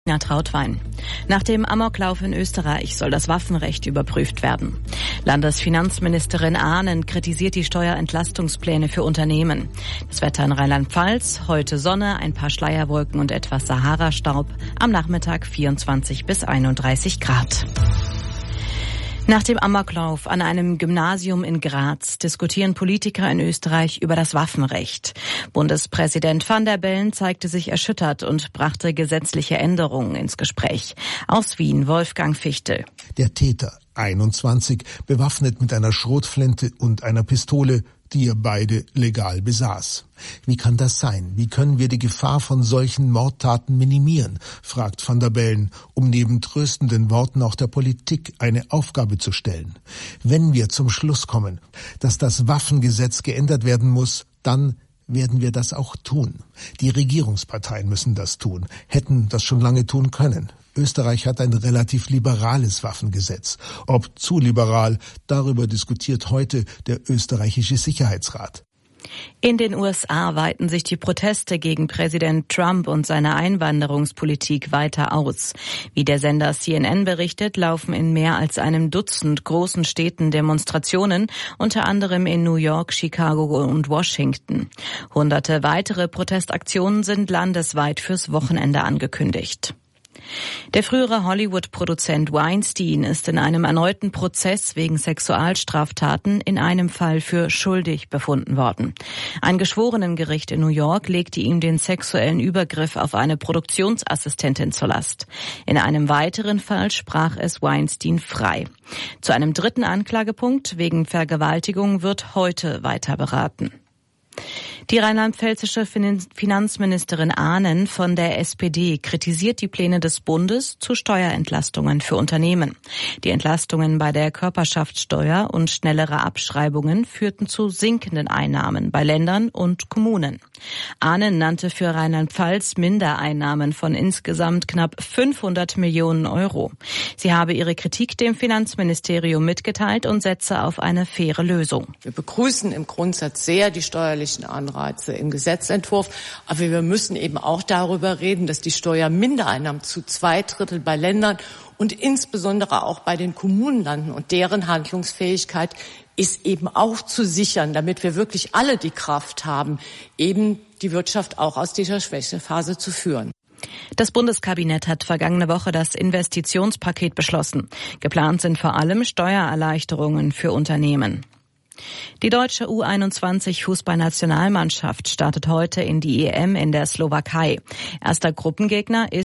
Trautwein. Nach dem Amoklauf in Österreich soll das Waffenrecht überprüft werden. Landesfinanzministerin Ahnen kritisiert die Steuerentlastungspläne für Unternehmen. Das Wetter in Rheinland-Pfalz: heute Sonne, ein paar Schleierwolken und etwas Sahara-Staub. Am Nachmittag 24 bis 31 Grad. Nach dem Amoklauf an einem Gymnasium in Graz diskutieren Politiker in Österreich über das Waffenrecht. Bundespräsident Van der Bellen zeigte sich erschüttert und brachte gesetzliche Änderungen ins Gespräch. Aus Wien, Wolfgang Fichtel. Der Täter, 21, bewaffnet mit einer Schrotflinte und einer Pistole, die er beide legal besaß. Wie kann das sein? Wie können wir die Gefahr von solchen Mordtaten minimieren? Fragt Van der Bellen, um neben tröstenden Worten auch der Politik eine Aufgabe zu stellen. Wenn wir zum Schluss kommen, dass das Waffengesetz geändert werden muss, dann werden wir das auch tun. Die Regierungsparteien müssen das tun, hätten das schon lange tun können. Österreich hat ein relativ liberales Waffengesetz. Ob zu liberal, darüber diskutiert heute der österreichische Sicherheitsrat. In den USA weiten sich die Proteste gegen Präsident Trump und seine Einwanderungspolitik weiter aus. Wie der Sender CNN berichtet, laufen in mehr als einem Dutzend großen Städten Demonstrationen, unter anderem in New York, Chicago und Washington. Hunderte weitere Protestaktionen sind landesweit fürs Wochenende angekündigt. Der frühere Hollywood-Produzent Weinstein ist in einem erneuten Prozess wegen Sexualstraftaten in einem Fall für schuldig befunden worden. Ein Geschworenengericht in New York legte ihm den sexuellen Übergriff auf eine Produktionsassistentin zur Last. In einem weiteren Fall sprach es Weinstein frei. Zu einem dritten Anklagepunkt wegen Vergewaltigung wird heute weiter beraten. Die rheinland-pfälzische Finanzministerin Ahnen von der SPD kritisiert die Pläne des Bundes zu Steuerentlastungen für Unternehmen. Die Entlastungen bei der Körperschaftssteuer und schnellere Abschreibungen führten zu sinkenden Einnahmen bei Ländern und Kommunen. Ahnen nannte für Rheinland-Pfalz Mindereinnahmen von insgesamt knapp 500 Millionen Euro. Sie habe ihre Kritik dem Finanzministerium mitgeteilt und setze auf eine faire Lösung. Wir begrüßen im Grundsatz sehr die steuerlichen Anreize im Gesetzentwurf. Aber wir müssen eben auch darüber reden, dass die Steuermindereinnahmen zu 2/3 bei Ländern und insbesondere auch bei den Kommunen landen. Und deren Handlungsfähigkeit ist eben auch zu sichern, damit wir wirklich alle die Kraft haben, eben die Wirtschaft auch aus dieser Schwächephase zu führen. Das Bundeskabinett hat vergangene Woche das Investitionspaket beschlossen. Geplant sind vor allem Steuererleichterungen für Unternehmen. Die deutsche U21-Fußballnationalmannschaft startet heute in die EM in der Slowakei. Erster Gruppengegner ist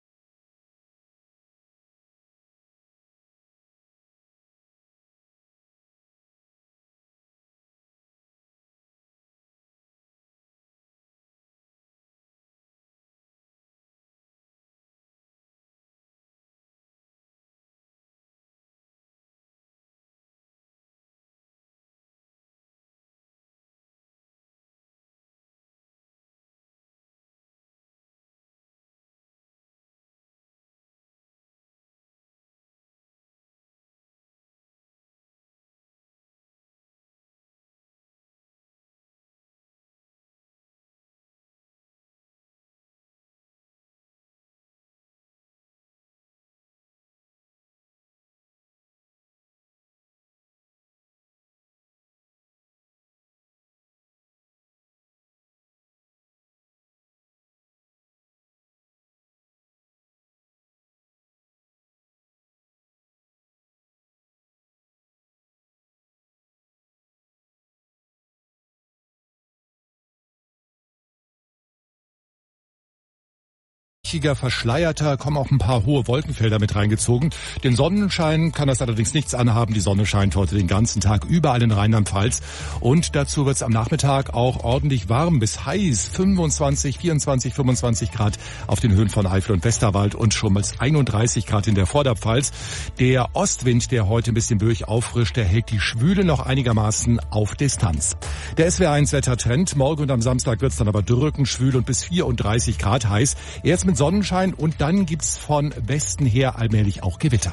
verschleierter, kommen auch ein paar hohe Wolkenfelder mit reingezogen. Den Sonnenschein kann das allerdings nichts anhaben. Die Sonne scheint heute den ganzen Tag überall in Rheinland-Pfalz. Und dazu wird es am Nachmittag auch ordentlich warm bis heiß. 25, 24, 25 Grad auf den Höhen von Eifel und Westerwald und schon mal 31 Grad in der Vorderpfalz. Der Ostwind, der heute ein bisschen böig auffrischt, der hält die Schwüle noch einigermaßen auf Distanz. Der SWR1 Wettertrend. Morgen und am Samstag wird es dann aber drückend, schwül und bis 34 Grad heiß. Erst mit Sonnenschein und dann gibt's von Westen her allmählich auch Gewitter.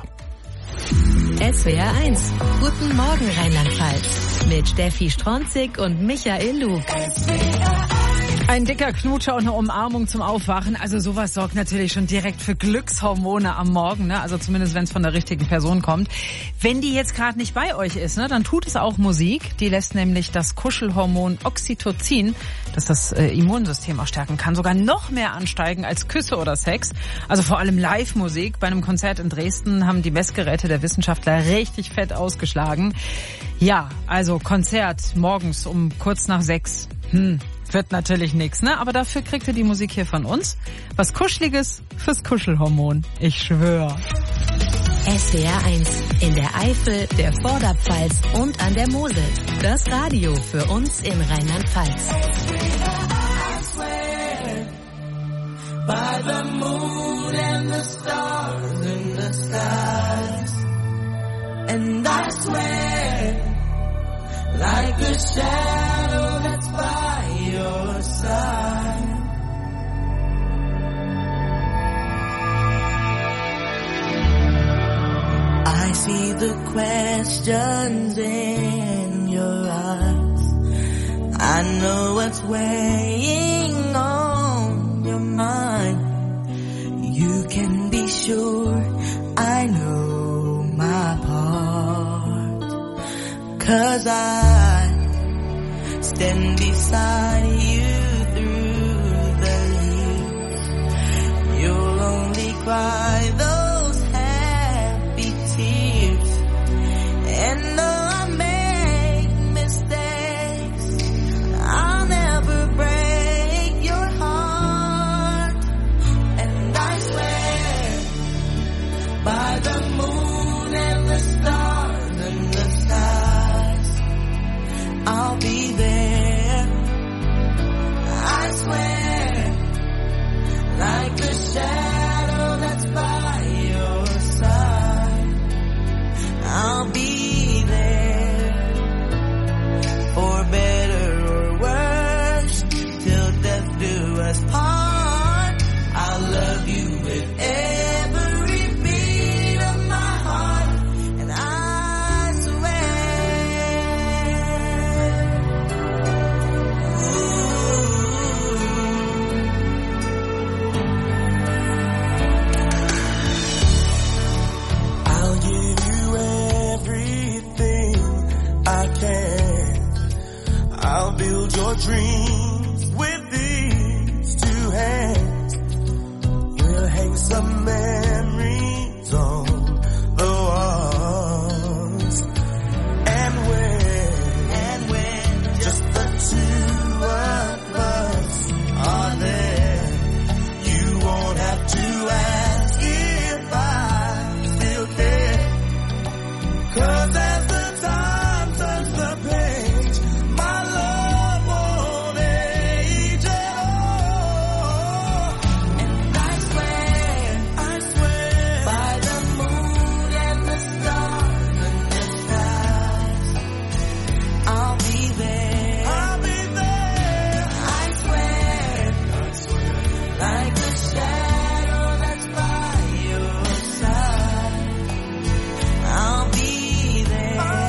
SWR1. Guten Morgen Rheinland-Pfalz. Mit Steffi Stronzig und Michael Lug. SWR1. Ein dicker Knutscher und eine Umarmung zum Aufwachen, also sowas sorgt natürlich schon direkt für Glückshormone am Morgen, ne? Also zumindest wenn es von der richtigen Person kommt. Wenn die jetzt gerade nicht bei euch ist, ne, dann tut es auch Musik. Die lässt nämlich das Kuschelhormon Oxytocin, das das Immunsystem auch stärken kann, sogar noch mehr ansteigen als Küsse oder Sex. Also vor allem Live-Musik. Bei einem Konzert in Dresden haben die Messgeräte der Wissenschaftler richtig fett ausgeschlagen. Ja, also Konzert morgens um kurz nach 6. Wird natürlich nix, ne? Aber dafür kriegt ihr die Musik hier von uns. Was Kuscheliges fürs Kuschelhormon. Ich schwör. SWR 1 in der Eifel, der Vorderpfalz und an der Mosel. Das Radio für uns in Rheinland-Pfalz. By the moon and the stars in the skies. And I swear, like a shadow that's by your side. I see the questions in your eyes. I know what's weighing on your mind. You can be sure I know my part. 'Cause I stand beside you through the years. You'll only cry those happy tears. And though I make mistakes, I'll never break your heart. And I swear, by the moon and the stars and the skies, I'll be there. I swear, like a shadow that's by your side, I'll be there. For better or worse, till death do us part. I'll love you with every beat of my heart. And I swear, I'll give you everything I can. I'll build your dreams with these two hands. We'll hang some memories on the walls. And when just the two of us are there, you won't have to ask if I still care. 'Cause as the time turns the page, my love won't age at all. And I swear, by the moon and the stars and the skies, I'll be there. I swear, like a shadow that's by your side, I'll be there.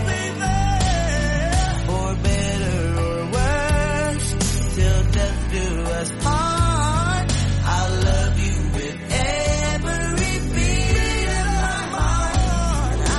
For better or worse, till death do us part. I'll love you with every beat of my heart. I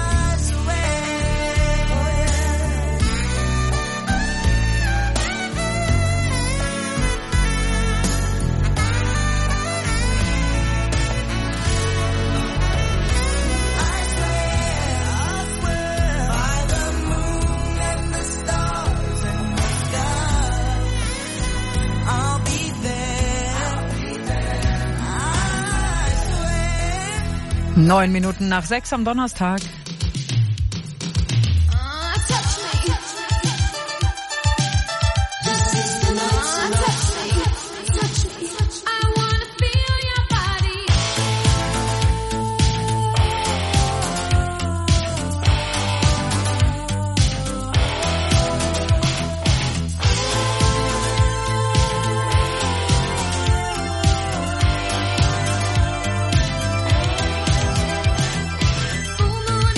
swear, by the moon and the stars and the skies, I'll be there. I swear. 9 Minuten nach 6 am Donnerstag. Full moon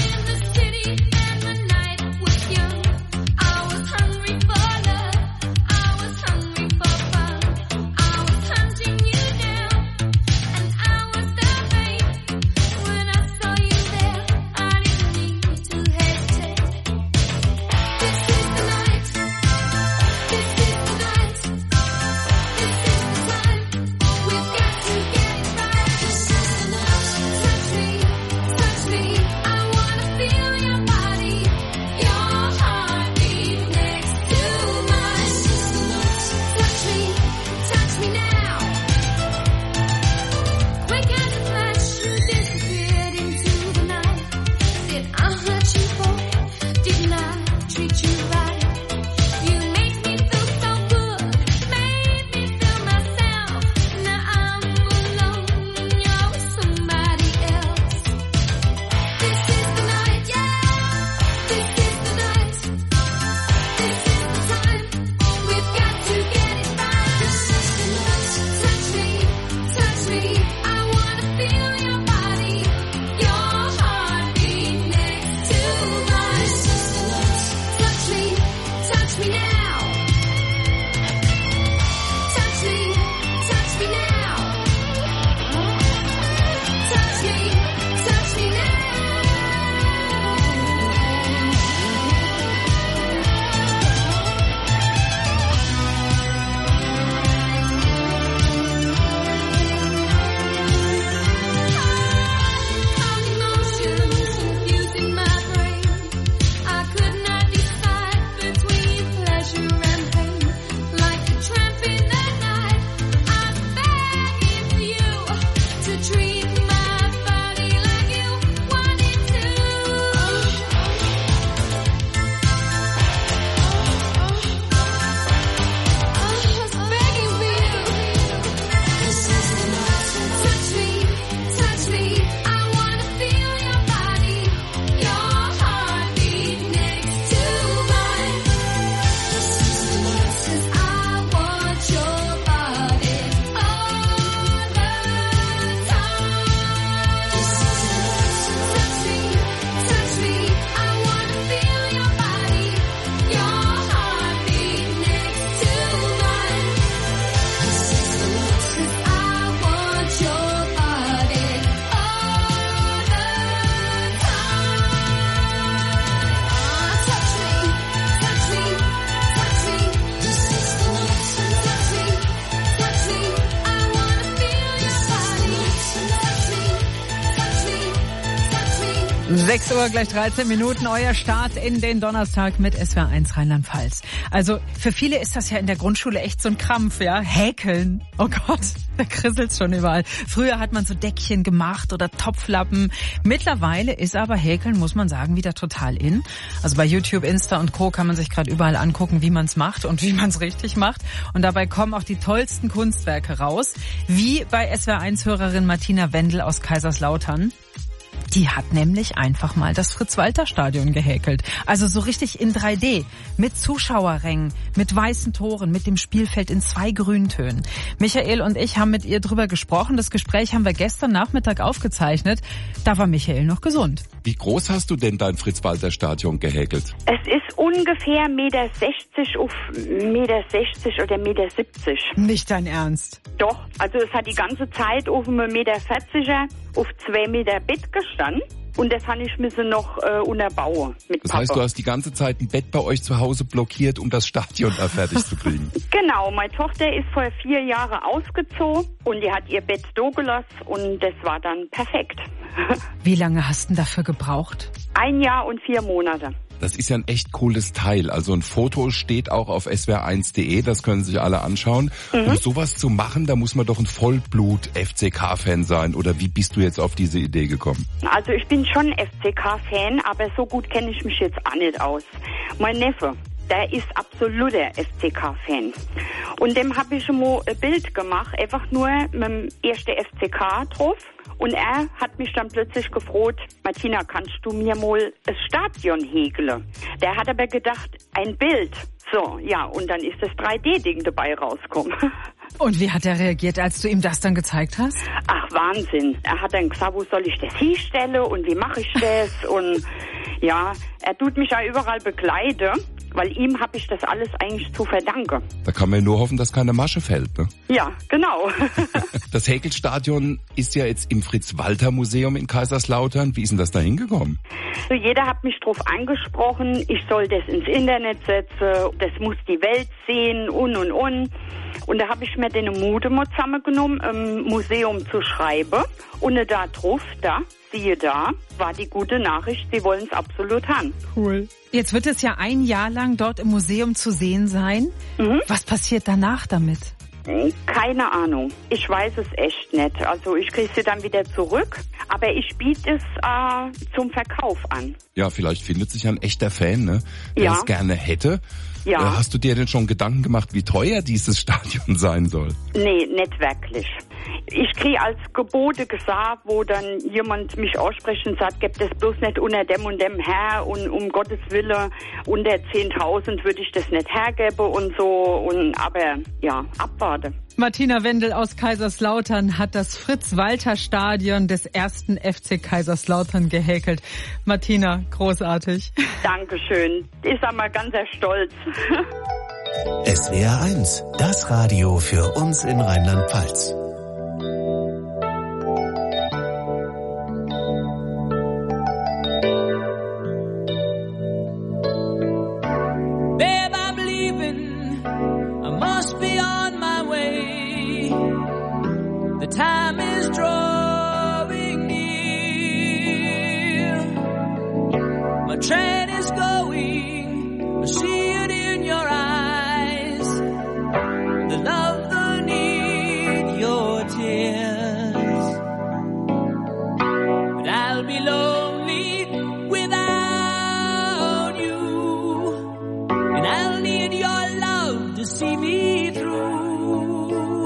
6 Uhr, gleich 13 Minuten, euer Start in den Donnerstag mit SWR1 Rheinland-Pfalz. Also für viele ist das ja in der Grundschule echt so ein Krampf, ja? Häkeln. Oh Gott, da krisselt's schon überall. Früher hat man so Deckchen gemacht oder Topflappen. Mittlerweile ist aber Häkeln, muss man sagen, wieder total in. Also bei YouTube, Insta und Co. kann man sich gerade überall angucken, wie man's macht und wie man's richtig macht. Und dabei kommen auch die tollsten Kunstwerke raus, wie bei SWR1-Hörerin Martina Wendel aus Kaiserslautern. Die hat nämlich einfach mal das Fritz-Walter-Stadion gehäkelt. Also so richtig in 3D. Mit Zuschauerrängen, mit weißen Toren, mit dem Spielfeld in 2 Grüntönen. Michael und ich haben mit ihr drüber gesprochen. Das Gespräch haben wir gestern Nachmittag aufgezeichnet. Da war Michael noch gesund. Wie groß hast du denn dein Fritz-Walter-Stadion gehäkelt? Es ist ungefähr 1,60 Meter auf 1,60 Meter oder 1,70 Meter. Nicht dein Ernst? Doch, also es hat die ganze Zeit auf 1,40 Meter auf 2 Meter Bett gestanden. Und das habe ich noch unterbauen mit Das Papa. heißt, du hast die ganze Zeit ein Bett bei euch zu Hause blockiert, um das Stadion da fertig zu kriegen. Genau, meine Tochter ist vor 4 Jahren ausgezogen und die hat ihr Bett da gelassen und das war dann perfekt. Wie lange hast du denn dafür gebraucht? 1 Jahr und 4 Monate. Das ist ja ein echt cooles Teil. Also ein Foto steht auch auf swr1.de, das können sich alle anschauen. Um sowas zu machen, da muss man doch ein Vollblut-FCK-Fan sein. Oder wie bist du jetzt auf diese Idee gekommen? Also ich bin schon FCK-Fan, aber so gut kenne ich mich jetzt auch nicht aus. Mein Neffe, der ist absoluter FCK-Fan. Und dem habe ich mal ein Bild gemacht, einfach nur mit dem ersten FCK drauf. Und er hat mich dann plötzlich gefragt, Martina, kannst du mir mal ein Stadion häkeln? Der hat aber gedacht, ein Bild. So, ja, und dann ist das 3D-Ding dabei rausgekommen. Und wie hat er reagiert, als du ihm das dann gezeigt hast? Ach, Wahnsinn. Er hat dann gesagt, wo soll ich das hinstellen und wie mache ich das? Und ja, er tut mich ja überall begleiten, weil ihm habe ich das alles eigentlich zu verdanken. Da kann man nur hoffen, dass keine Masche fällt, ne? Ja, genau. Das Häkelstadion ist ja jetzt im Fritz-Walter-Museum in Kaiserslautern. Wie ist denn das da hingekommen? So, jeder hat mich drauf angesprochen, ich soll das ins Internet setzen, das muss die Welt sehen und. Und da habe ich mir den Mut mal zusammengenommen, im Museum zu schreiben. Und da drauf, siehe da, war die gute Nachricht, sie wollen es absolut haben. Cool. Jetzt wird es ja 1 Jahr lang dort im Museum zu sehen sein. Was passiert danach damit? Keine Ahnung. Ich weiß es echt nicht. Also ich kriege sie dann wieder zurück, aber ich biete es zum Verkauf an. Ja, vielleicht findet sich ein echter Fan, ne? Der Ja. es gerne hätte. Ja. Hast du dir denn schon Gedanken gemacht, wie teuer dieses Stadion sein soll? Nee, nicht wirklich. Ich kriege als Gebote gesagt, wo dann jemand mich ausspricht und sagt, gebt das bloß nicht unter dem und dem her und um Gottes Willen unter 10.000 würde ich das nicht hergeben und so. Aber ja, abwarten. Martina Wendel aus Kaiserslautern hat das Fritz-Walter-Stadion des 1. FC Kaiserslautern gehäkelt. Martina, großartig. Dankeschön. Ich sag mal ganz stolz. SWR1, das Radio für uns in Rheinland-Pfalz. Babe, I'm leaving. I must be on my way. The time is drawing near. My train is going. I see it in your eyes. The love, the need, your tears. But I'll be lonely without you. And I'll need your love to see me through.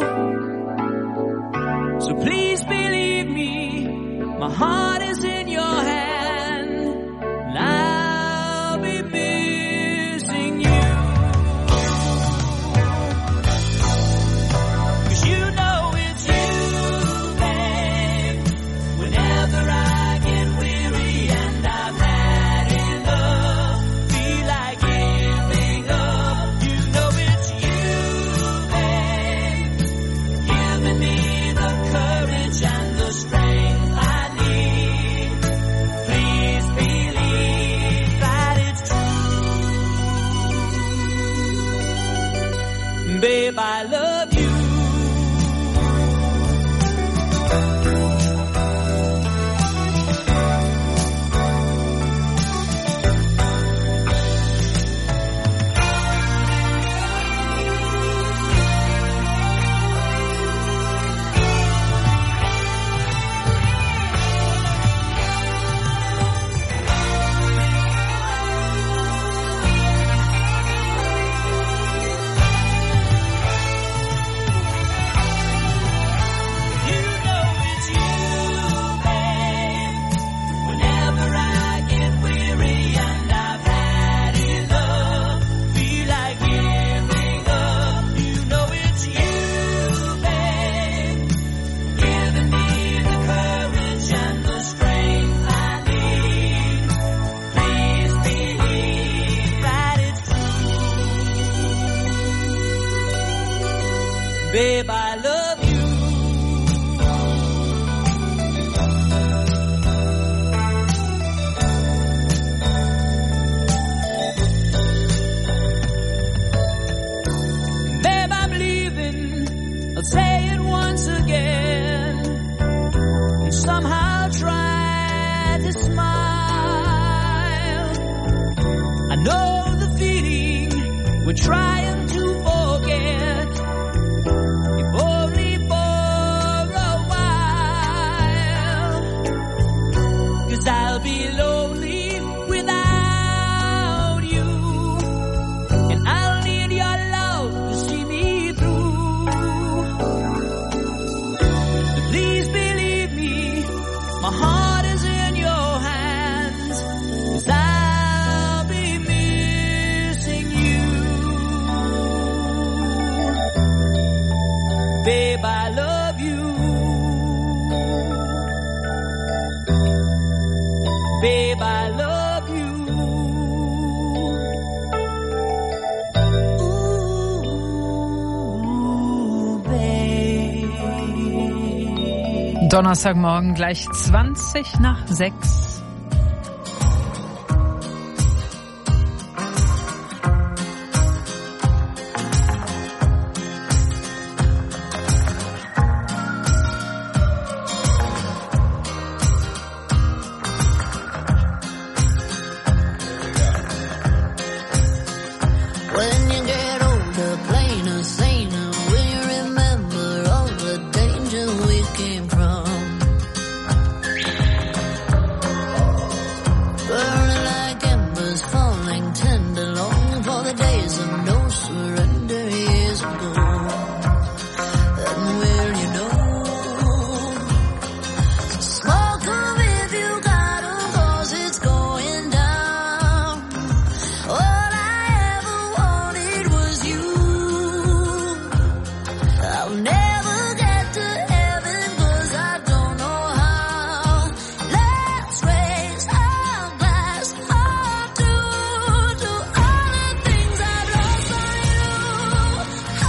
So please believe me, my heart is in your hand, and I'll be missing you. 'Cause you know it's you, babe. Whenever I get weary and I'm mad in love, feel like giving up. You know it's you, babe. Giving me the courage and the strength I need. Babe, I love you. Babe, I'm leaving. I'll say it once again. And somehow try to smile. I know the feeling we're trying to forget. If only for a while. 'Cause I'll be lonely without you. And I'll need your love to see me through. But please believe me, my heart is in your hands. 'Cause I'll be missing you. Babe, I love you. Babe, I love you. Ooh, babe. Donnerstagmorgen gleich 20 nach 6. When you get older, plainer, saner, will you remember all the danger we came from? Burning like embers, falling tender, longing for the days of no surrender years ago. And will you know? So smoke 'em if you got 'em, 'cause it's going down. All I ever wanted was you. I'll never get to heaven 'cause I don't know how. Let's raise our glass up to all the things I've lost on you. Oh,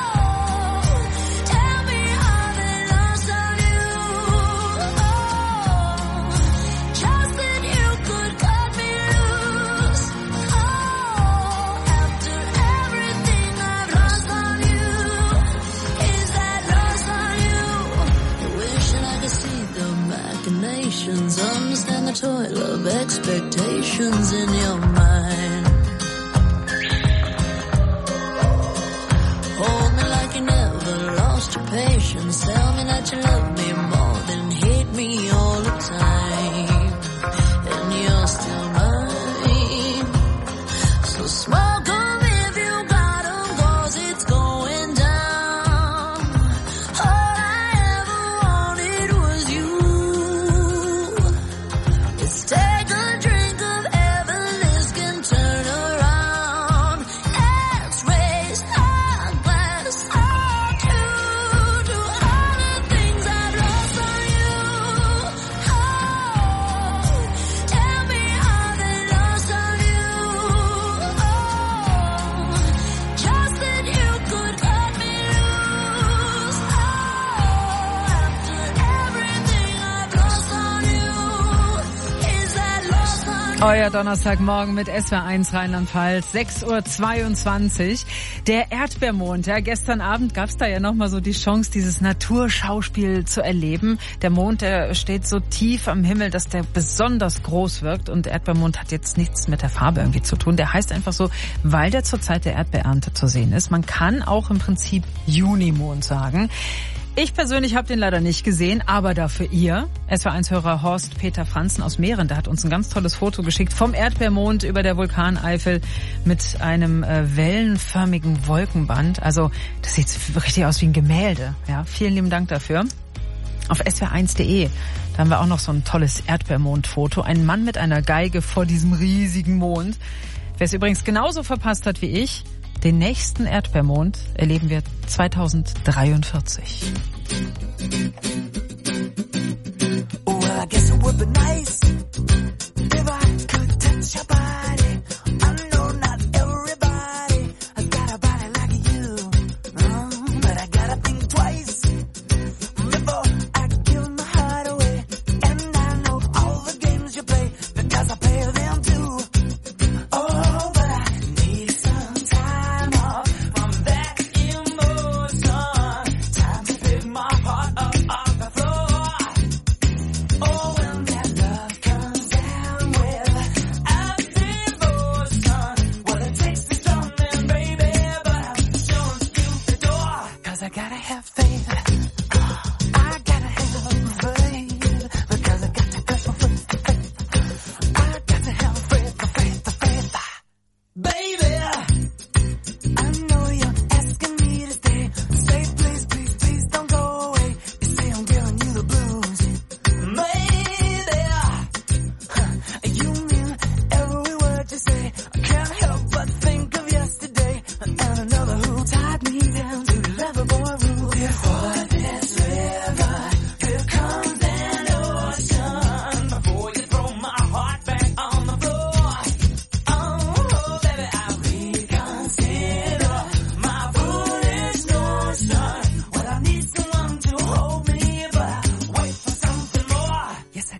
tell me how they lost on you. Oh, just that you could cut me loose. Oh, after everything I've lost on you, is that lost on you? Wishing I could see the machinations, understand the toil of expectations in your mind. Hold me like you never lost your patience. Tell me that you love me more than hate me all the time. And you're still mine. So smoke 'em if you got 'em, 'cause it's going down. All I ever wanted was you. Let's take a drink of heaven, this can turn around. Let's raise our glass up to all the things I've lost on you. Oh, tell me how they lost on you. Oh, just that you could cut me loose. Oh, after everything I've lost on you, is that lost on you? Euer Donnerstagmorgen mit SWR1 Rheinland-Pfalz, 6:22 Uhr. Der Erdbeermond, ja, gestern Abend gab's da ja nochmal so die Chance, dieses Naturschauspiel zu erleben. Der Mond, der steht so tief am Himmel, dass der besonders groß wirkt, und der Erdbeermond hat jetzt nichts mit der Farbe irgendwie zu tun. Der heißt einfach so, weil der zur Zeit der Erdbeerernte zu sehen ist. Man kann auch im Prinzip Junimond sagen. Ich persönlich habe den leider nicht gesehen, aber dafür ihr. SWR1-Hörer Horst Peter Franzen aus Mähren, der hat uns ein ganz tolles Foto geschickt vom Erdbeermond über der Vulkaneifel mit einem wellenförmigen Wolkenband. Also das sieht richtig aus wie ein Gemälde. Ja, vielen lieben Dank dafür. Auf swr1.de, da haben wir auch noch so ein tolles Erdbeermond-Foto. Ein Mann mit einer Geige vor diesem riesigen Mond. Wer es übrigens genauso verpasst hat wie ich, den nächsten Erdbeermond erleben wir 2043. Well, I guess it would be nice if I could touch your body. I know not everybody has got a body like you, but I got a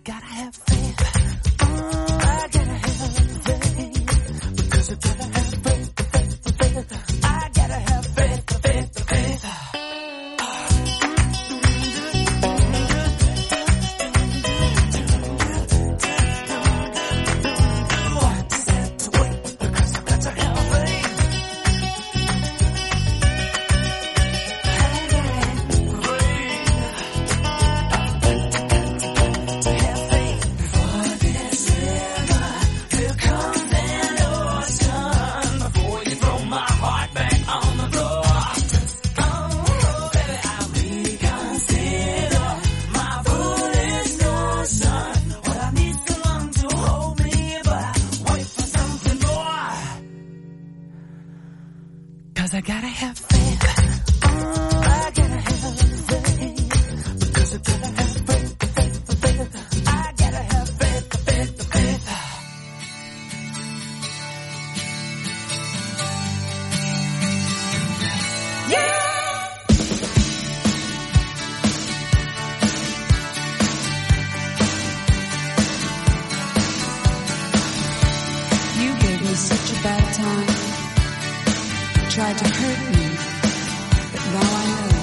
gotta have faith. I gotta have faith. Because I gotta have faith. I gotta have faith. I gotta have faith. I gotta have faith. Because I gotta have faith. I gotta have faith. Yeah! You gave me such a bad time. Tried to hurt me, but now I know.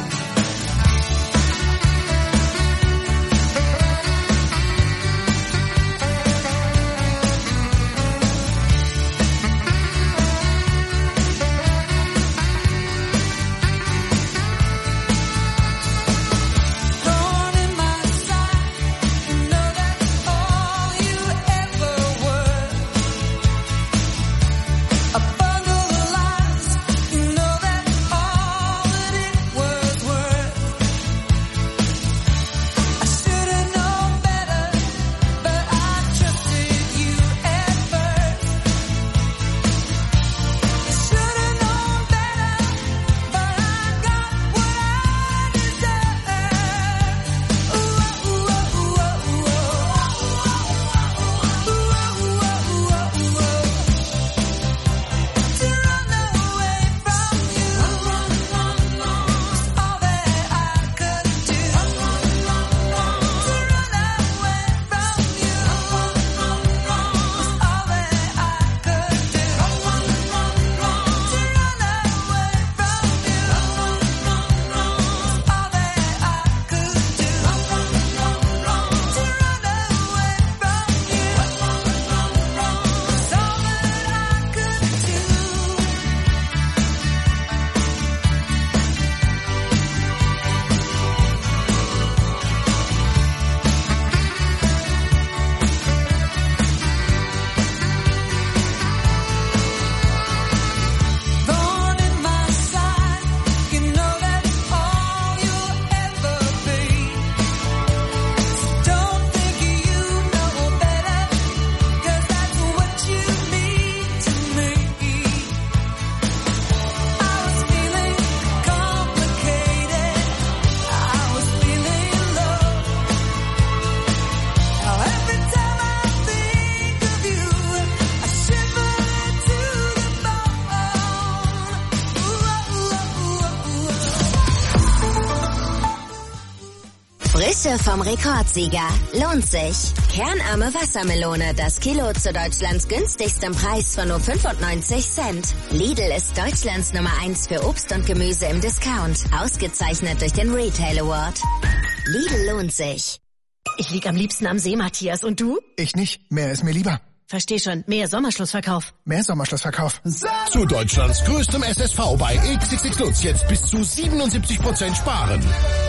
Frische vom Rekordsieger. Lohnt sich. Kernarme Wassermelone. Das Kilo zu Deutschlands günstigstem Preis von nur 95 Cent. Lidl ist Deutschlands Nummer 1 für Obst und Gemüse im Discount. Ausgezeichnet durch den Retail Award. Lidl lohnt sich. Ich lieg am liebsten am See, Matthias. Und du? Ich nicht. Mehr ist mir lieber. Versteh schon. Mehr Sommerschlussverkauf. Mehr Sommerschlussverkauf. Zu Deutschlands größtem SSV bei XXX Lutz jetzt bis zu 77% sparen.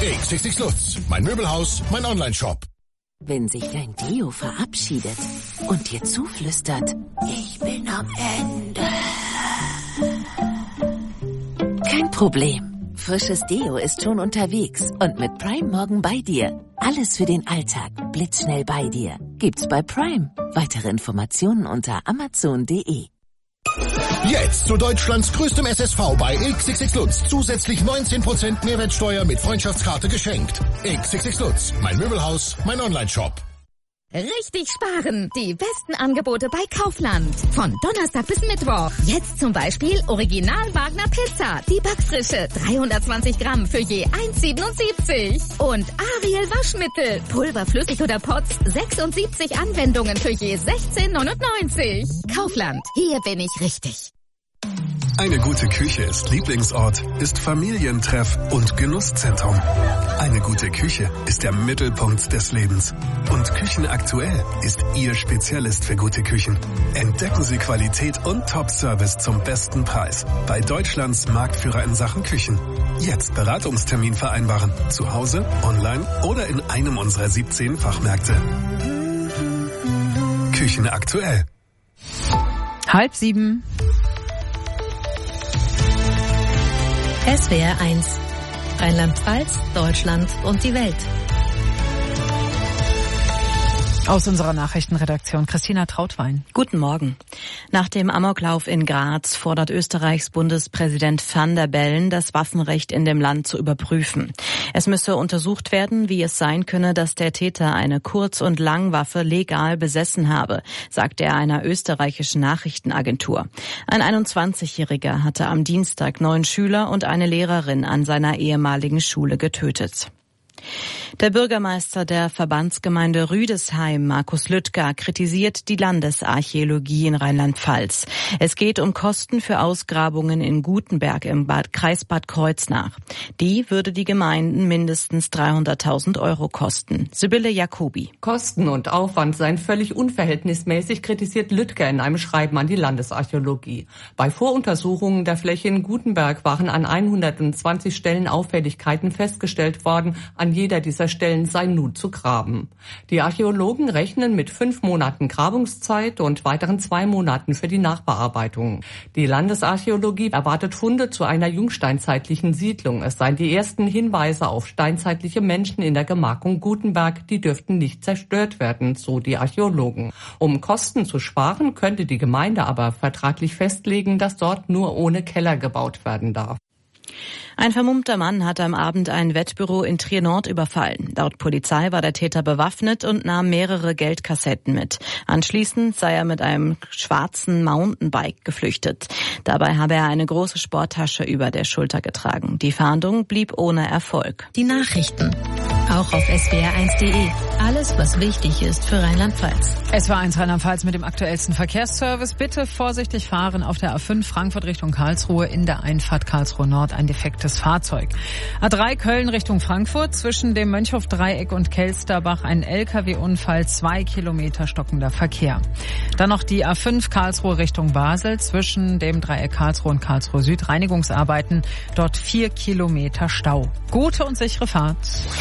XXX Lutz. Mein Möbelhaus, mein Onlineshop. Wenn sich dein Deo verabschiedet und dir zuflüstert, ich bin am Ende. Kein Problem. Frisches Deo ist schon unterwegs und mit Prime morgen bei dir. Alles für den Alltag, blitzschnell bei dir. Gibt's bei Prime. Weitere Informationen unter amazon.de. Jetzt zu Deutschlands größtem SSV bei XXX Lutz. Zusätzlich 19% Mehrwertsteuer mit Freundschaftskarte geschenkt. XXX Lutz. Mein Möbelhaus, mein Onlineshop. Richtig sparen! Die besten Angebote bei Kaufland. Von Donnerstag bis Mittwoch. Jetzt zum Beispiel Original Wagner Pizza. Die Backfrische. 320 Gramm für je 1,77. Und Ariel Waschmittel. Pulver, flüssig oder Pots. 76 Anwendungen für je 16,99. Kaufland. Hier bin ich richtig. Eine gute Küche ist Lieblingsort, ist Familientreff und Genusszentrum. Eine gute Küche ist der Mittelpunkt des Lebens. Und Küchenaktuell ist Ihr Spezialist für gute Küchen. Entdecken Sie Qualität und Top-Service zum besten Preis bei Deutschlands Marktführer in Sachen Küchen. Jetzt Beratungstermin vereinbaren. Zu Hause, online oder in einem unserer 17 Fachmärkte. Küchenaktuell. 6:30. SWR 1. Rheinland-Pfalz, Deutschland und die Welt. Aus unserer Nachrichtenredaktion Christina Trautwein. Guten Morgen. Nach dem Amoklauf in Graz fordert Österreichs Bundespräsident Van der Bellen, das Waffenrecht in dem Land zu überprüfen. Es müsse untersucht werden, wie es sein könne, dass der Täter eine Kurz- und Langwaffe legal besessen habe, sagte er einer österreichischen Nachrichtenagentur. Ein 21-Jähriger hatte am Dienstag 9 Schüler und eine Lehrerin an seiner ehemaligen Schule getötet. Der Bürgermeister der Verbandsgemeinde Rüdesheim, Markus Lüttger, kritisiert die Landesarchäologie in Rheinland-Pfalz. Es geht um Kosten für Ausgrabungen in Gutenberg im Kreis Bad Kreuznach. Die würde die Gemeinden mindestens 300.000 € kosten. Sibylle Jacobi. Kosten und Aufwand seien völlig unverhältnismäßig, kritisiert Lüttger in einem Schreiben an die Landesarchäologie. Bei Voruntersuchungen der Fläche in Gutenberg waren an 120 Stellen Auffälligkeiten festgestellt worden. An jeder dieser Stellen sei nun zu graben. Die Archäologen rechnen mit 5 Monaten Grabungszeit und weiteren 2 Monaten für die Nachbearbeitung. Die Landesarchäologie erwartet Funde zu einer jungsteinzeitlichen Siedlung. Es seien die ersten Hinweise auf steinzeitliche Menschen in der Gemarkung Gutenberg. Die dürften nicht zerstört werden, so die Archäologen. Um Kosten zu sparen, könnte die Gemeinde aber vertraglich festlegen, dass dort nur ohne Keller gebaut werden darf. Ein vermummter Mann hat am Abend ein Wettbüro in Trier-Nord überfallen. Laut Polizei war der Täter bewaffnet und nahm mehrere Geldkassetten mit. Anschließend sei er mit einem schwarzen Mountainbike geflüchtet. Dabei habe er eine große Sporttasche über der Schulter getragen. Die Fahndung blieb ohne Erfolg. Die Nachrichten. Auch auf swr1.de. Alles, was wichtig ist für Rheinland-Pfalz. SWR1 Rheinland-Pfalz mit dem aktuellsten Verkehrsservice. Bitte vorsichtig fahren auf der A5 Frankfurt Richtung Karlsruhe, in der Einfahrt Karlsruhe Nord ein defektes Fahrzeug. A3 Köln Richtung Frankfurt, zwischen dem Mönchhof-Dreieck und Kelsterbach ein LKW-Unfall, 2 Kilometer stockender Verkehr. Dann noch die A5 Karlsruhe Richtung Basel, zwischen dem Dreieck Karlsruhe und Karlsruhe Süd Reinigungsarbeiten, dort 4 Kilometer Stau. Gute und sichere Fahrt.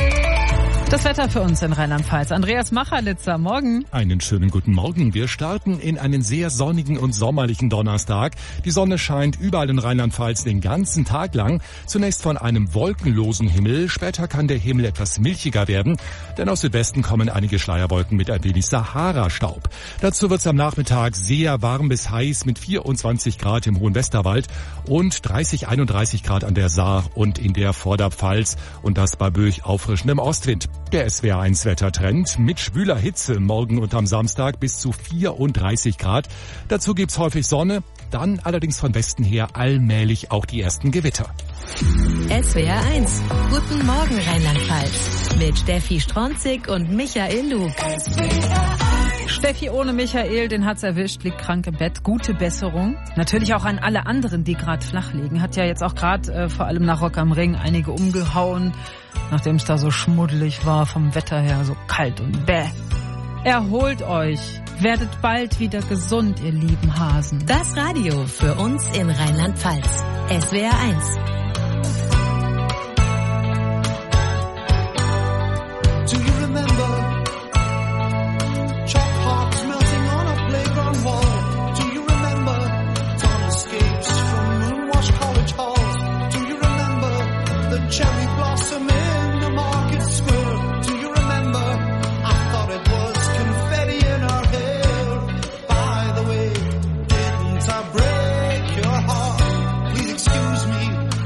Das Wetter für uns in Rheinland-Pfalz. Andreas Macherlitzer, morgen. Einen schönen guten Morgen. Wir starten in einen sehr sonnigen und sommerlichen Donnerstag. Die Sonne scheint überall in Rheinland-Pfalz den ganzen Tag lang. Zunächst von einem wolkenlosen Himmel. Später kann der Himmel etwas milchiger werden, denn aus Südwesten kommen einige Schleierwolken mit ein wenig Sahara-Staub. Dazu wird es am Nachmittag sehr warm bis heiß mit 24 Grad im Hohen Westerwald und 31 Grad an der Saar und in der Vorderpfalz und das bei Böch auffrischendem Ostwind. Der SWR1 Wettertrend mit schwüler Hitze morgen und am Samstag bis zu 34 Grad. Dazu gibt's häufig Sonne, dann allerdings von Westen her allmählich auch die ersten Gewitter. SWR1. Guten Morgen Rheinland-Pfalz. Mit Steffi Stronzig und Michael Lug. Steffi ohne Michael, den hat's erwischt, liegt krank im Bett. Gute Besserung. Natürlich auch an alle anderen, die gerade flach liegen. Hat ja jetzt auch gerade vor allem nach Rock am Ring einige umgehauen, nachdem es da so schmuddelig war vom Wetter her, so kalt und bäh. Erholt euch. Werdet bald wieder gesund, ihr lieben Hasen. Das Radio für uns in Rheinland-Pfalz. SWR1. Do you remember chalk hearts melting on a playground wall? Do you remember dawn escapes from moonwashed college halls? Do you remember the cherry blossom in the market square? Do you remember I thought it was confetti in our hair? By the way, didn't I break your heart? Please excuse me,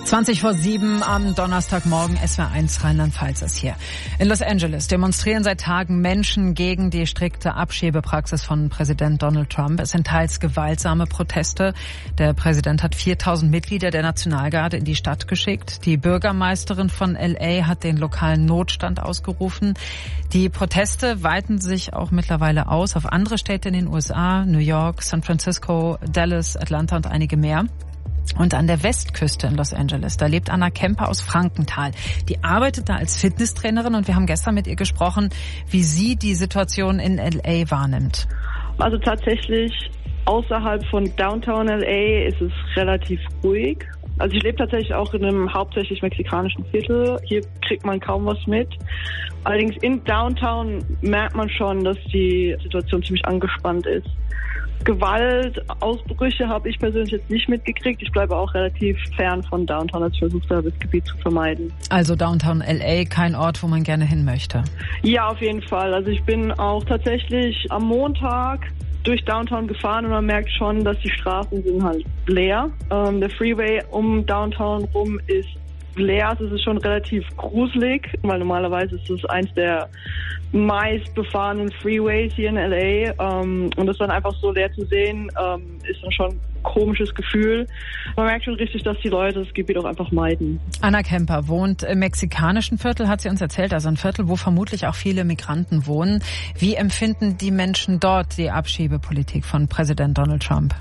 7:20 am Donnerstagmorgen, SWR1 Rheinland-Pfalz ist hier. In Los Angeles demonstrieren seit Tagen Menschen gegen die strikte Abschiebepraxis von Präsident Donald Trump. Es sind teils gewaltsame Proteste. Der Präsident hat 4.000 Mitglieder der Nationalgarde in die Stadt geschickt. Die Bürgermeisterin von LA hat den lokalen Notstand ausgerufen. Die Proteste weiten sich auch mittlerweile aus auf andere Städte in den USA, New York, San Francisco, Dallas, Atlanta und einige mehr. Und an der Westküste in Los Angeles, da lebt Anna Kemper aus Frankenthal. Die arbeitet da als Fitnesstrainerin und wir haben gestern mit ihr gesprochen, wie sie die Situation in LA wahrnimmt. Also tatsächlich außerhalb von Downtown LA ist es relativ ruhig. Also ich lebe tatsächlich auch in einem hauptsächlich mexikanischen Viertel. Hier kriegt man kaum was mit. Allerdings in Downtown merkt man schon, dass die Situation ziemlich angespannt ist. Gewaltausbrüche habe ich persönlich jetzt nicht mitgekriegt. Ich bleibe auch relativ fern von Downtown, als ich versuche, das Gebiet zu vermeiden. Also Downtown LA, kein Ort, wo man gerne hin möchte? Ja, auf jeden Fall. Also ich bin auch tatsächlich am Montag durch Downtown gefahren und man merkt schon, dass die Straßen sind halt leer. Der Freeway um Downtown rum ist leer. Also es ist schon relativ gruselig, weil normalerweise ist es eins der meist befahrenen Freeways hier in LA. Und das dann einfach so leer zu sehen, ist dann schon ein komisches Gefühl. Man merkt schon richtig, dass die Leute das Gebiet auch einfach meiden. Anna Kemper wohnt im mexikanischen Viertel, hat sie uns erzählt, also ein Viertel, wo vermutlich auch viele Migranten wohnen. Wie empfinden die Menschen dort die Abschiebepolitik von Präsident Donald Trump?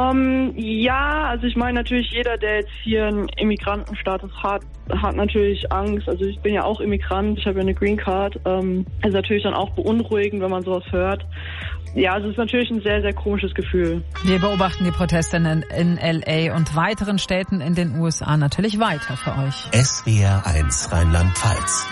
Ja, also ich meine natürlich, jeder, der jetzt hier einen Immigrantenstatus hat natürlich Angst. Also ich bin ja auch Immigrant, ich habe ja eine Green Card. Ist natürlich dann auch beunruhigend, wenn man sowas hört. Ja, also es ist natürlich ein sehr, sehr komisches Gefühl. Wir beobachten die Proteste in LA und weiteren Städten in den USA natürlich weiter für euch. SWR1 Rheinland-Pfalz.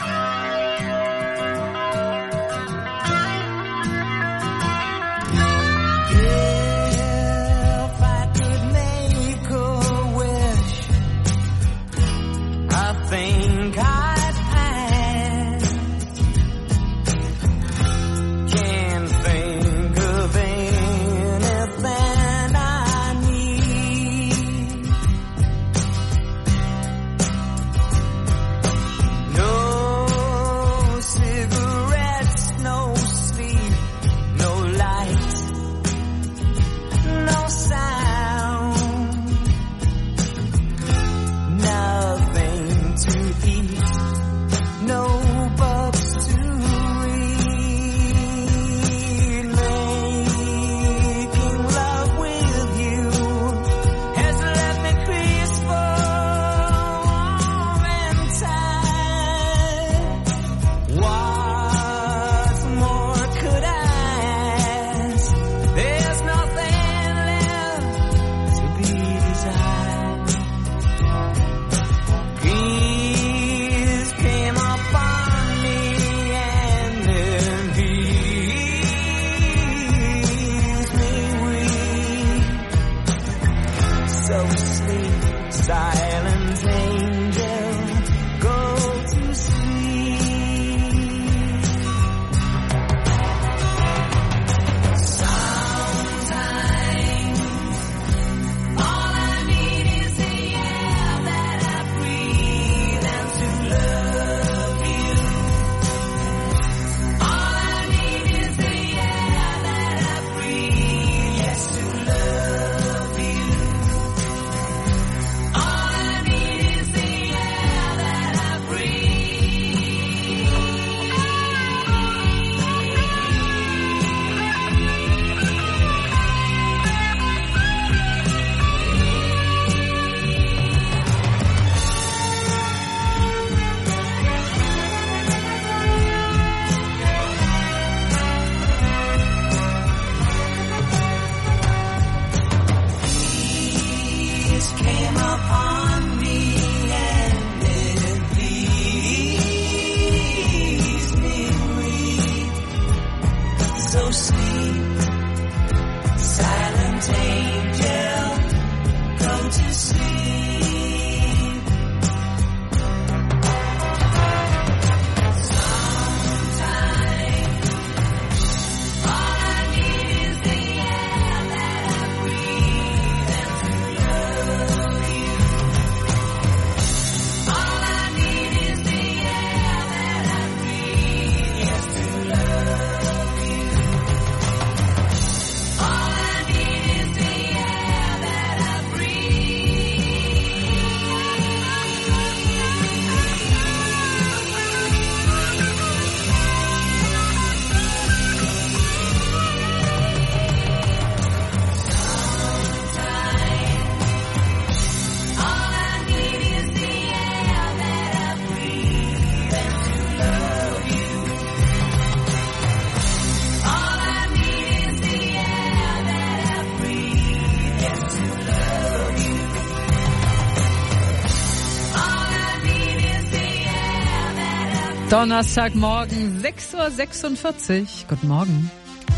No Donnerstagmorgen, 6:46 Uhr. Guten Morgen.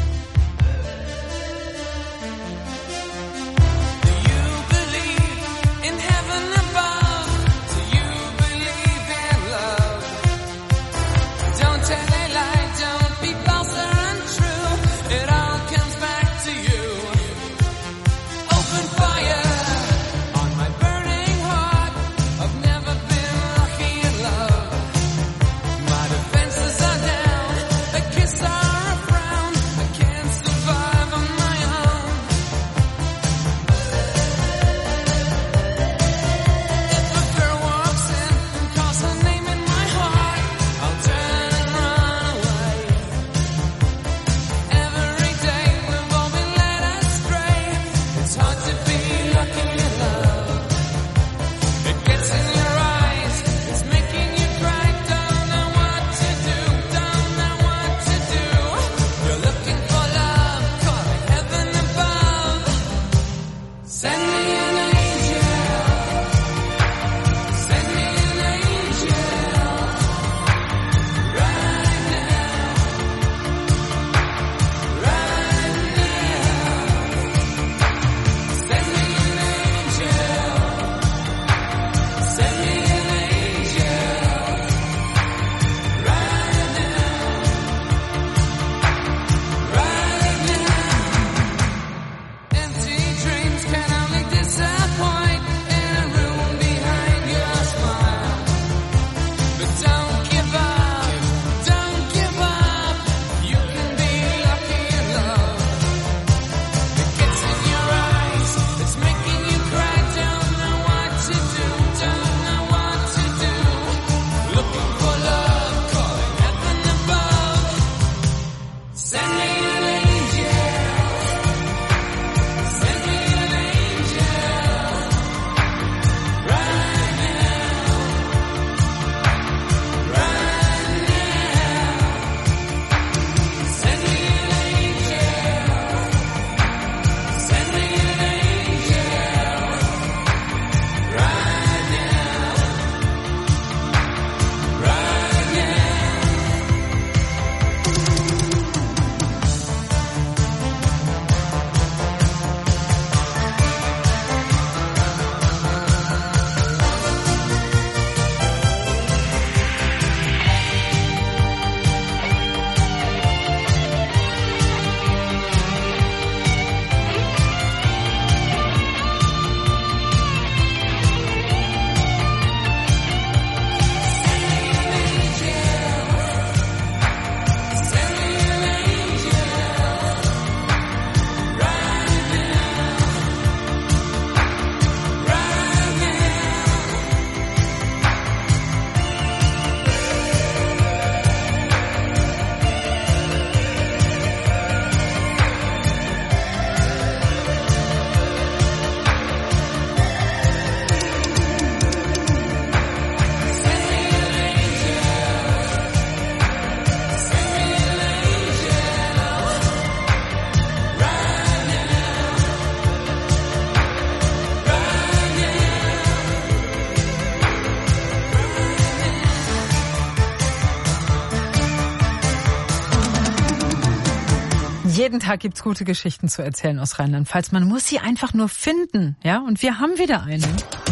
Jeden Tag gibt's gute Geschichten zu erzählen aus Rheinland-Pfalz. Man muss sie einfach nur finden, ja? Und wir haben wieder eine.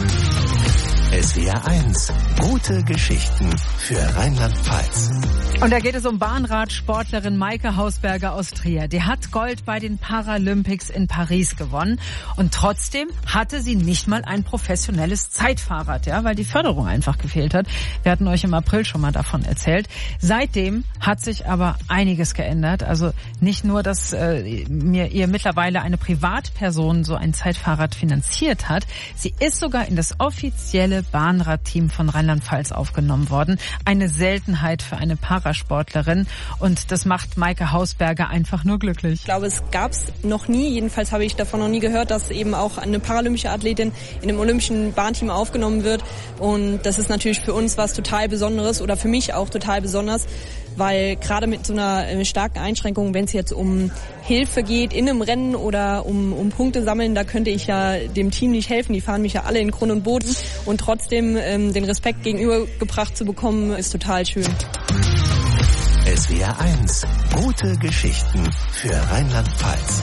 SWR 1. Gute Geschichten für Rheinland-Pfalz. Und da geht es um Bahnradsportlerin Maike Hausberger aus Trier. Die hat Gold bei den Paralympics in Paris gewonnen. Und trotzdem hatte sie nicht mal ein professionelles Zeitfahrrad, ja, weil die Förderung einfach gefehlt hat. Wir hatten euch im April schon mal davon erzählt. Seitdem hat sich aber einiges geändert. Also nicht nur, dass ihr mittlerweile eine Privatperson so ein Zeitfahrrad finanziert hat. Sie ist sogar in das offizielle Bahnradteam von Rheinland-Pfalz aufgenommen worden. Eine Seltenheit für eine Parasportlerin. Und das macht Maike Hausberger einfach nur glücklich. Ich glaube, es gab es noch nie. Jedenfalls habe ich davon noch nie gehört, dass eben auch eine paralympische Athletin in einem olympischen Bahnteam aufgenommen wird. Und das ist natürlich für uns was total Besonderes oder für mich auch total besonders, weil gerade mit so einer starken Einschränkung, wenn es jetzt um Hilfe geht in einem Rennen oder um Punkte sammeln, da könnte ich ja dem Team nicht helfen. Die fahren mich ja alle in Grund und Boden und trotzdem den Respekt gegenübergebracht zu bekommen, ist total schön. SWR 1. Gute Geschichten für Rheinland-Pfalz.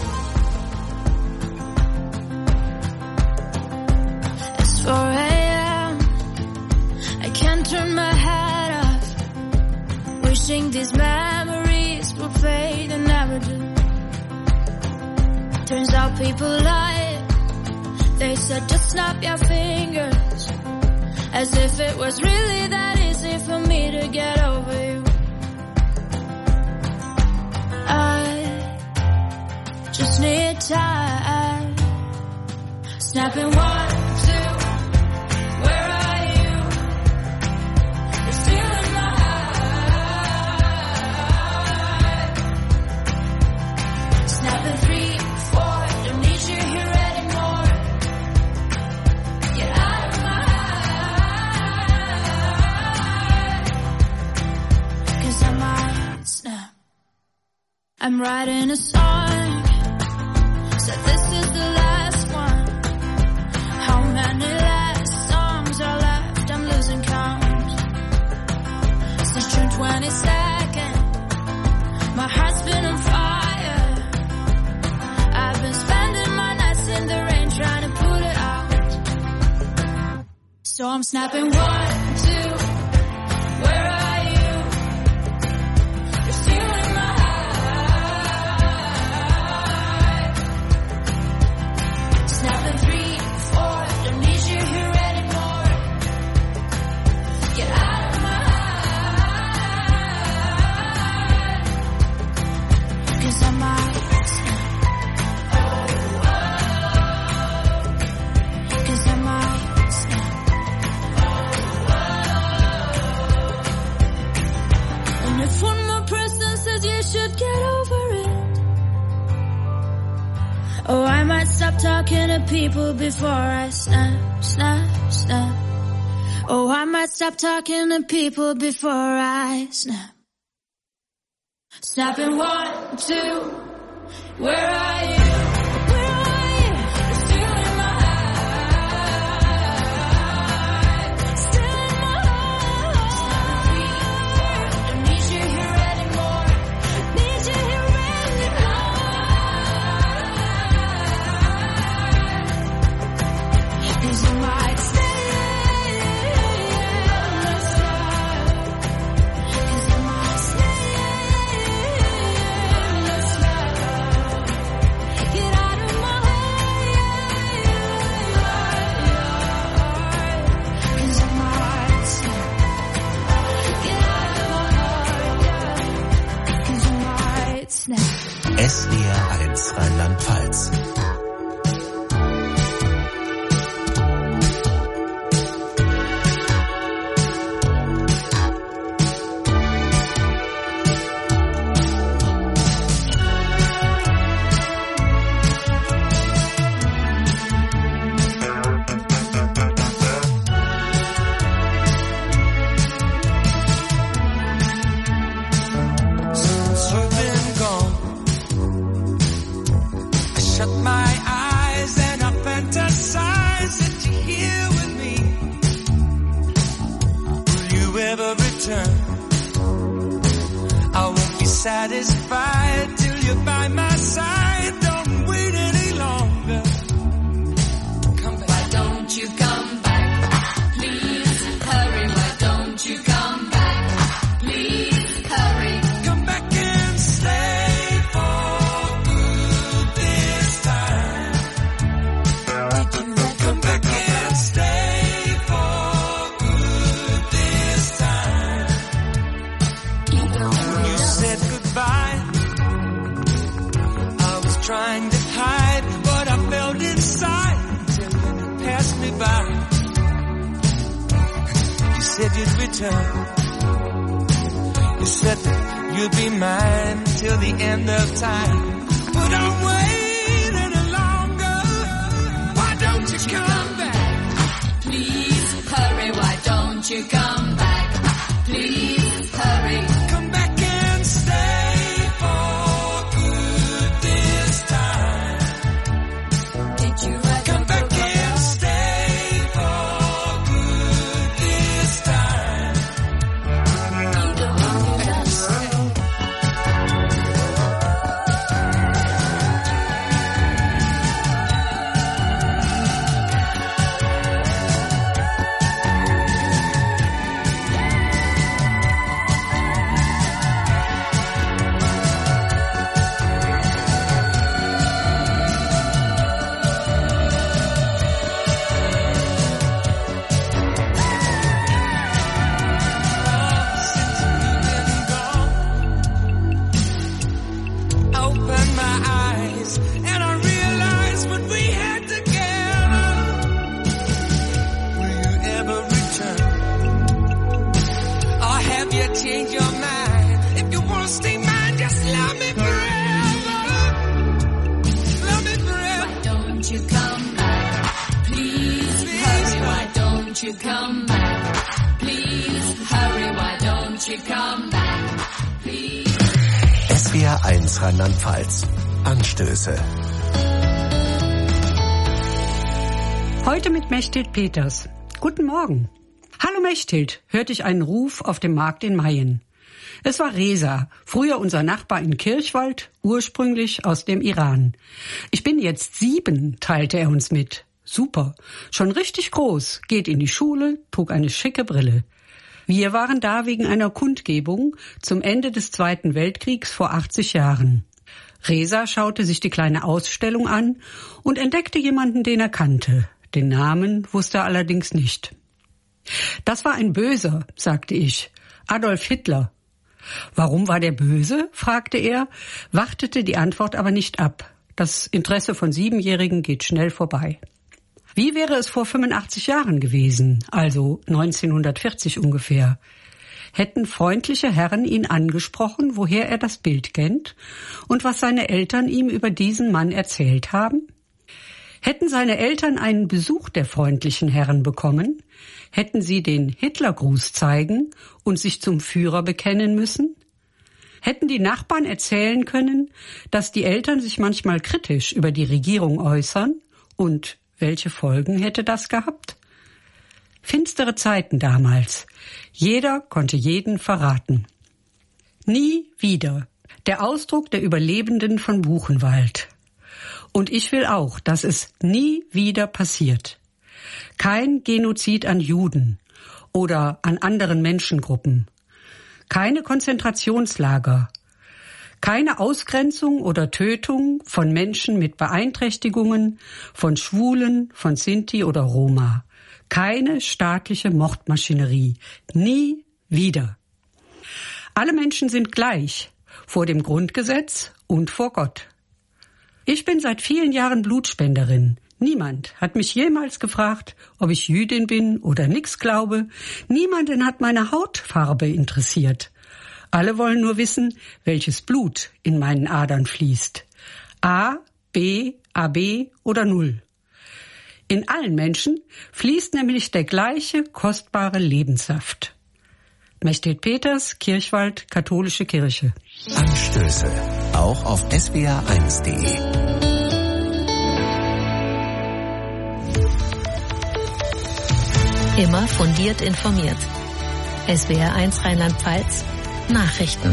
It's 4 a.m. I can't turn my head off. Wishing these memories will fade and never do. Turns out people lie. They said just snap your fingers. As if it was really that easy for me to get over you. I just need time. Snapping 1, 2. Where are you? You're still in my heart. Snapping 3, 4. Don't need you here anymore. Get out of my heart. 'Cause I might snap. I'm writing a song, said this is the last one. How many last songs are left? I'm losing count. Since June 22nd, my heart's been on fire. I've been spending my nights in the rain trying to put it out. So I'm snapping 1, 2. Where are you? You're still in my Snapping 3, 4, don't need you here anymore. Get out of my heart. 'Cause I might snap. 'Cause I might snap. And if one more person says you should get over it, oh, I might stop talking to people before I snap, snap, snap. Oh, I might stop talking to people before I snap. Snapping 1, 2. Where are you? Where are you? You're still in my heart. Still in my heart. Snapping 3, 4. Don't need you here anymore. Need you here anymore. 'Cause I might stay on the side. 'Cause I might stay on the side. Get out of my heart. 'Cause I might stay. Get out of my heart. 'Cause I might snap. SWR 1 Rheinland-Pfalz. Since you've been gone, I shut my eyes and I fantasize that you're here with me. Will you ever return? I won't be satisfied till you're by my side. Don't wait any longer. Come back. Why don't you come back? Please hurry. Why don't you come back? Please hurry. Come back and stay for good this time. Come back and stay for good this time. When you said goodbye, I was trying to hide what I felt inside till you passed me by. You said you'd return. You said that you'd be mine till the end of time. But don't wait any longer. Why don't you come back? Please hurry. Why don't you come back? Please hurry. Come everlasting mind. Just love me forever. Love me forever. Why don't you come back? Please hurry. Why don't you come back? Please hurry. Why don't you come back? Please. SWR 1 Rheinland-Pfalz. Anstöße. Heute mit Mechthild Peters. Guten Morgen. Hallo Mechthild, hörte ich einen Ruf auf dem Markt in Mayen. Es war Reza, früher unser Nachbar in Kirchwald, ursprünglich aus dem Iran. Ich bin jetzt 7, teilte er uns mit. Super, schon richtig groß, geht in die Schule, trug eine schicke Brille. Wir waren da wegen einer Kundgebung zum Ende des Zweiten Weltkriegs vor 80 Jahren. Reza schaute sich die kleine Ausstellung an und entdeckte jemanden, den er kannte. Den Namen wusste er allerdings nicht. Das war ein Böser, sagte ich. Adolf Hitler. Warum war der böse? Fragte er, wartete die Antwort aber nicht ab. Das Interesse von 7-Jährigen geht schnell vorbei. Wie wäre es vor 85 Jahren gewesen, also 1940 ungefähr? Hätten freundliche Herren ihn angesprochen, woher er das Bild kennt und was seine Eltern ihm über diesen Mann erzählt haben? Hätten seine Eltern einen Besuch der freundlichen Herren bekommen? Hätten sie den Hitlergruß zeigen und sich zum Führer bekennen müssen? Hätten die Nachbarn erzählen können, dass die Eltern sich manchmal kritisch über die Regierung äußern? Und welche Folgen hätte das gehabt? Finstere Zeiten damals. Jeder konnte jeden verraten. Nie wieder. Der Ausdruck der Überlebenden von Buchenwald. Und ich will auch, dass es nie wieder passiert. Kein Genozid an Juden oder an anderen Menschengruppen. Keine Konzentrationslager. Keine Ausgrenzung oder Tötung von Menschen mit Beeinträchtigungen, von Schwulen, von Sinti oder Roma. Keine staatliche Mordmaschinerie. Nie wieder. Alle Menschen sind gleich vor dem Grundgesetz und vor Gott. Ich bin seit vielen Jahren Blutspenderin. Niemand hat mich jemals gefragt, ob ich Jüdin bin oder nix glaube. Niemanden hat meine Hautfarbe interessiert. Alle wollen nur wissen, welches Blut in meinen Adern fließt. A, B, AB oder 0. In allen Menschen fließt nämlich der gleiche kostbare Lebenssaft. Mechthild Peters, Kirchwald, Katholische Kirche. Anstöße, auch auf swr1.de. Immer fundiert informiert. SWR 1 Rheinland-Pfalz. Nachrichten.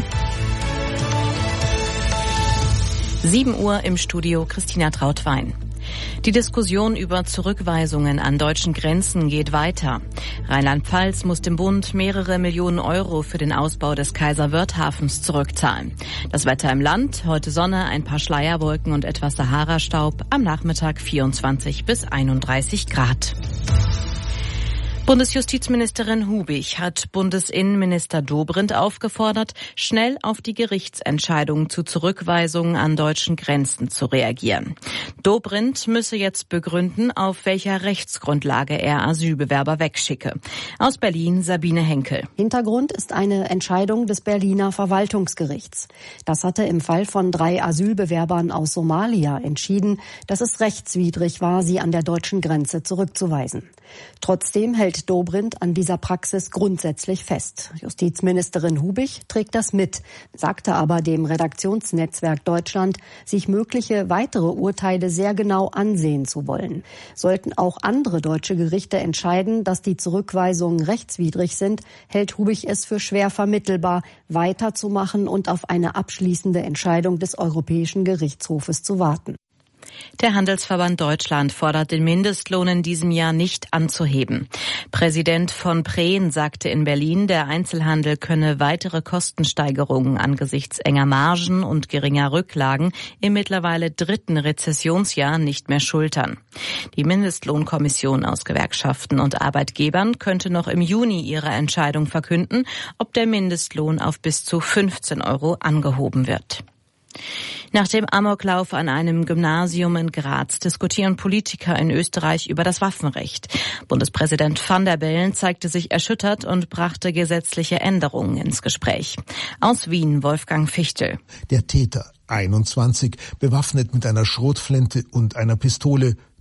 7 Uhr im Studio, Christina Trautwein. Die Diskussion über Zurückweisungen an deutschen Grenzen geht weiter. Rheinland-Pfalz muss dem Bund mehrere Millionen Euro für den Ausbau des Kaiser-Wörth-Hafens zurückzahlen. Das Wetter im Land, heute Sonne, ein paar Schleierwolken und etwas Sahara-Staub, am Nachmittag 24 bis 31 Grad. Bundesjustizministerin Hubig hat Bundesinnenminister Dobrindt aufgefordert, schnell auf die Gerichtsentscheidung zu Zurückweisungen an deutschen Grenzen zu reagieren. Dobrindt müsse jetzt begründen, auf welcher Rechtsgrundlage er Asylbewerber wegschicke. Aus Berlin Sabine Henkel. Hintergrund ist eine Entscheidung des Berliner Verwaltungsgerichts. Das hatte im Fall von 3 Asylbewerbern aus Somalia entschieden, dass es rechtswidrig war, sie an der deutschen Grenze zurückzuweisen. Trotzdem hält Dobrindt an dieser Praxis grundsätzlich fest. Justizministerin Hubig trägt das mit, sagte aber dem Redaktionsnetzwerk Deutschland, sich mögliche weitere Urteile sehr genau ansehen zu wollen. Sollten auch andere deutsche Gerichte entscheiden, dass die Zurückweisungen rechtswidrig sind, hält Hubig es für schwer vermittelbar, weiterzumachen und auf eine abschließende Entscheidung des Europäischen Gerichtshofes zu warten. Der Handelsverband Deutschland fordert den Mindestlohn in diesem Jahr nicht anzuheben. Präsident von Prehn sagte in Berlin, der Einzelhandel könne weitere Kostensteigerungen angesichts enger Margen und geringer Rücklagen im mittlerweile 3. Rezessionsjahr nicht mehr schultern. Die Mindestlohnkommission aus Gewerkschaften und Arbeitgebern könnte noch im Juni ihre Entscheidung verkünden, ob der Mindestlohn auf bis zu 15 € angehoben wird. Nach dem Amoklauf an einem Gymnasium in Graz diskutieren Politiker in Österreich über das Waffenrecht. Bundespräsident Van der Bellen zeigte sich erschüttert und brachte gesetzliche Änderungen ins Gespräch. Aus Wien Wolfgang Fichtel. Der Täter, 21, bewaffnet mit einer Schrotflinte und einer Pistole,